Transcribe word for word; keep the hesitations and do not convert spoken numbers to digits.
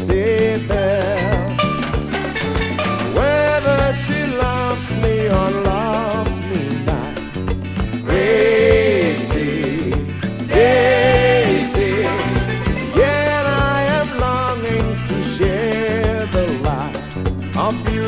Isabel. Whether she loves me or loves me not, Gracie, Daisy, yet I am longing to share the life of beauty.